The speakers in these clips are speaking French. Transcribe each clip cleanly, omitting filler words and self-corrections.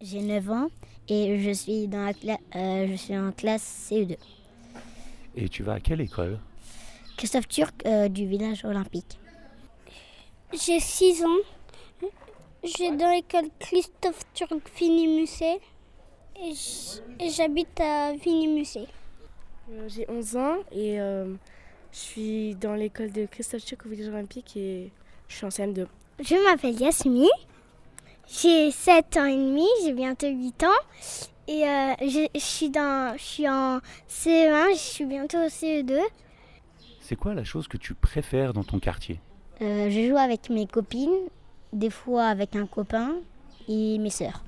J'ai 9 ans et je suis je suis en classe CE2. Et tu vas à quelle école? Christophe Turc du village olympique. J'ai 6 ans. Je vais dans l'école Christophe Turc Vimy-Musset et j'habite à Vimy-Musset. J'ai 11 ans et je suis dans l'école de Christophe Turc au village olympique et je suis en CM2. Je m'appelle Yasmine, j'ai 7 ans et demi, j'ai bientôt 8 ans et je suis en CE1, je suis bientôt au CE2. C'est quoi la chose que tu préfères dans ton quartier? Je joue avec mes copines, des fois avec un copain et mes sœurs.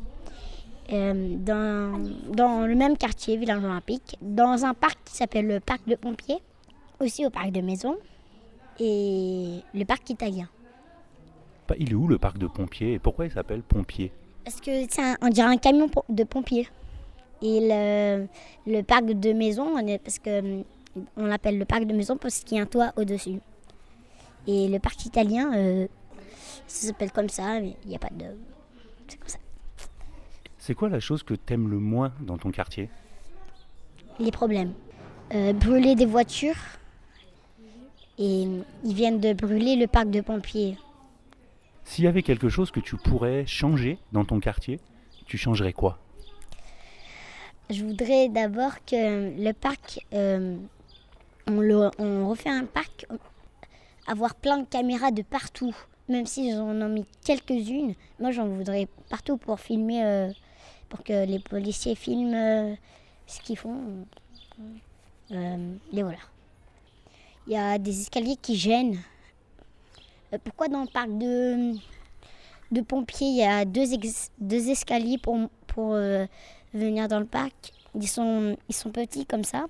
Dans le même quartier, village olympique, dans un parc qui s'appelle le parc de Pompiers, aussi au parc de Maison et le parc italien. Il est où le parc de pompiers et pourquoi il s'appelle Pompiers? Parce que on dirait un camion de pompiers. Et le parc de Maison, parce que on l'appelle le parc de Maison parce qu'il y a un toit au-dessus. Et le parc italien, ça s'appelle comme ça, mais il n'y a pas de... C'est comme ça. C'est quoi la chose que t'aimes le moins dans ton quartier? Les problèmes. Brûler des voitures. Et ils viennent de brûler le parc de pompiers. S'il y avait quelque chose que tu pourrais changer dans ton quartier, tu changerais quoi? Je voudrais d'abord que le parc, on refait un parc, avoir plein de caméras de partout, même si j'en ai mis quelques-unes. Moi, j'en voudrais partout pour filmer, pour que les policiers filment ce qu'ils font. Et voilà. Il y a des escaliers qui gênent. Pourquoi dans le parc de pompiers, il y a deux escaliers pour venir dans le parc? Ils sont petits comme ça.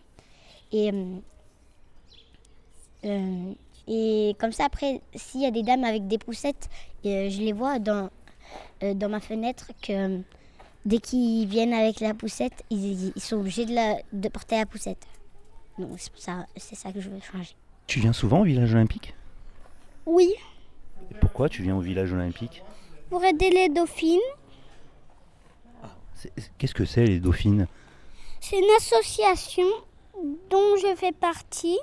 Et comme ça, après, s'il y a des dames avec des poussettes, je les vois dans ma fenêtre que dès qu'ils viennent avec la poussette, ils sont obligés de porter la poussette. Donc c'est ça que je veux changer. Tu viens souvent au village olympique? Oui, Et pourquoi tu viens au village olympique? pour aider les dauphines. Qu'est-ce que c'est les dauphines? C'est une association dont je fais partie.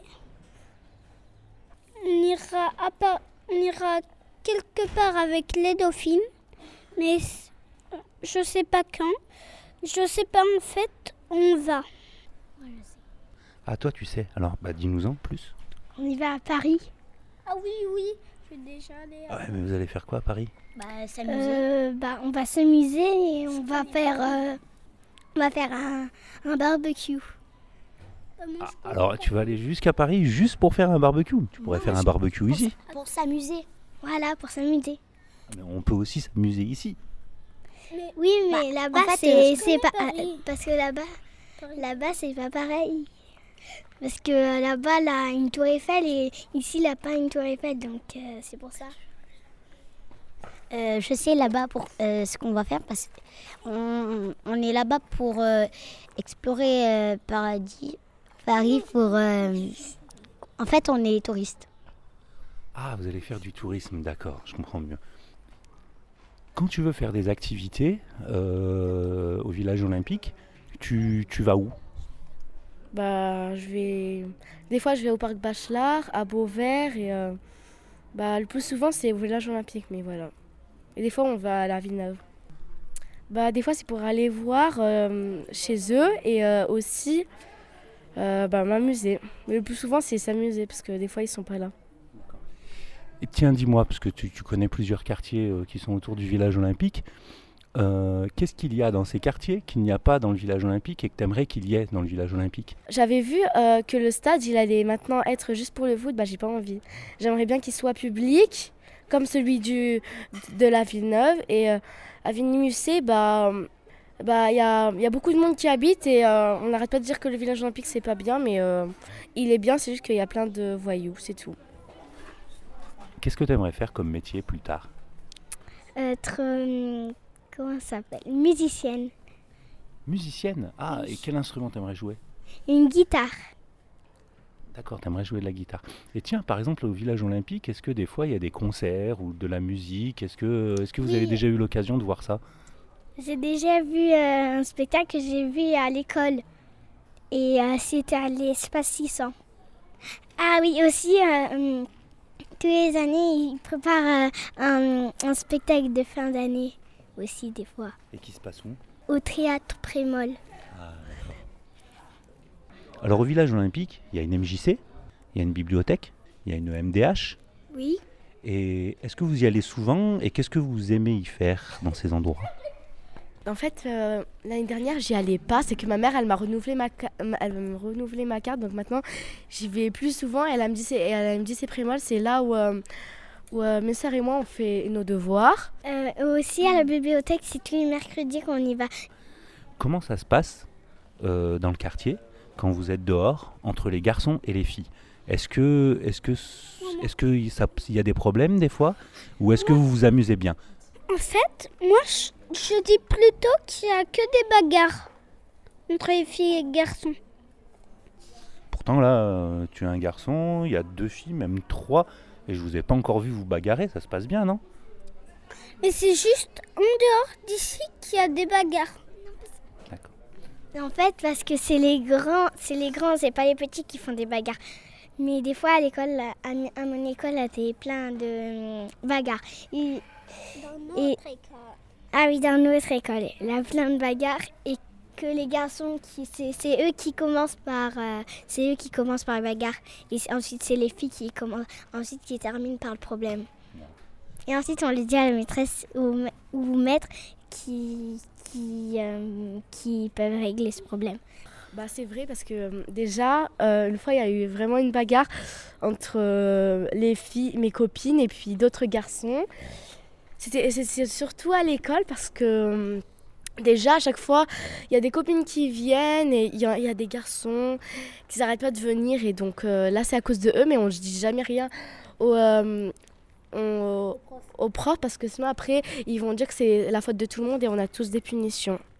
On ira quelque part avec les dauphines, mais je sais pas quand. Je sais pas en fait, on va. Ah toi tu sais, alors dis-nous-en plus. On y va à Paris. Ah oui, je suis déjà allée. Ouais, mais vous allez faire quoi à Paris? S'amuser. On va s'amuser et on va faire un barbecue. Alors tu vas aller jusqu'à Paris juste pour faire un barbecue? Tu pourrais faire un barbecue ici. Pour s'amuser. Voilà, pour s'amuser. Mais on peut aussi s'amuser ici. Oui, mais là-bas, en fait, c'est pas... Parce que là-bas, c'est pas pareil. Parce que là-bas, là, une tour Eiffel et ici, là, pas une tour Eiffel. Donc, c'est pour ça. Je sais là-bas pour ce qu'on va faire parce qu'on est là-bas pour explorer Paris pour... En fait, on est touristes. Ah, vous allez faire du tourisme, d'accord, je comprends mieux. Quand tu veux faire des activités au village olympique, tu vas où? Des fois, je vais au parc Bachelard, à Beauvert et le plus souvent, c'est au village olympique, mais voilà. Et des fois, on va à la Villeneuve. Des fois, c'est pour aller voir chez eux et aussi m'amuser. Mais le plus souvent, c'est s'amuser parce que des fois, ils sont pas là. Et tiens, dis-moi, parce que tu connais plusieurs quartiers qui sont autour du village olympique, qu'est-ce qu'il y a dans ces quartiers qu'il n'y a pas dans le village olympique et que tu aimerais qu'il y ait dans le village olympique? J'avais vu que le stade, il allait maintenant être juste pour le foot, j'ai pas envie. J'aimerais bien qu'il soit public, comme celui de la Villeneuve. Et à Vimy-Musset, il y a beaucoup de monde qui habite et on n'arrête pas de dire que le village olympique, c'est pas bien, mais il est bien, c'est juste qu'il y a plein de voyous, c'est tout. Qu'est-ce que tu aimerais faire comme métier plus tard? Être... comment ça s'appelle? Musicienne. Musicienne? Ah, Oui. et quel instrument t'aimerais jouer? Une guitare. D'accord, t'aimerais jouer de la guitare. Et tiens, par exemple, au village olympique, est-ce que des fois il y a des concerts ou de la musique? Est-ce que vous avez Oui. déjà eu l'occasion de voir ça? J'ai déjà vu un spectacle que j'ai vu à l'école. Et c'était à l'espace 600. Ah oui, aussi, tous les années, ils préparent un spectacle de fin d'année. Aussi, des fois. Et qui se passe où? Au théâtre Prémol. Ah, d'accord. Alors au village olympique, il y a une MJC, il y a une bibliothèque, il y a une MDH. Oui. Et est-ce que vous y allez souvent et qu'est-ce que vous aimez y faire dans ces endroits? En fait, l'année dernière, j'y allais pas. C'est que ma mère, elle m'a renouvelé renouvelé ma carte. Donc maintenant, j'y vais plus souvent. Elle me dit c'est Prémol, c'est là où mes sœurs et moi, on fait nos devoirs. Aussi, à la bibliothèque, c'est tous les mercredis qu'on y va. Comment ça se passe dans le quartier quand vous êtes dehors entre les garçons et les filles? Est-ce que il y a des problèmes des fois ou est-ce que vous vous amusez bien? En fait, moi, je dis plutôt qu'il n'y a que des bagarres entre les filles et les garçons. Pourtant là, tu es un garçon, il y a 2 filles, même 3, et je vous ai pas encore vu vous bagarrer, ça se passe bien, non? Mais c'est juste en dehors d'ici qu'il y a des bagarres. D'accord. En fait, parce que c'est les grands, c'est pas les petits qui font des bagarres. Mais des fois, à l'école, à mon école, il y avait plein de bagarres. Ah oui, dans notre école, il y a plein de bagarres et que les garçons, c'est eux qui commencent par la bagarre. Et ensuite, c'est les filles qui terminent par le problème. Et ensuite, on le dit à la maîtresse ou au maître qui peuvent régler ce problème. Bah, c'est vrai parce que déjà, une fois, il y a eu vraiment une bagarre entre les filles, mes copines et puis d'autres garçons. C'est surtout à l'école parce que déjà, à chaque fois, il y a des copines qui viennent et il y a des garçons qui n'arrêtent pas de venir. Et donc là, c'est à cause de eux, mais on ne dit jamais rien aux profs parce que sinon, après, ils vont dire que c'est la faute de tout le monde et on a tous des punitions.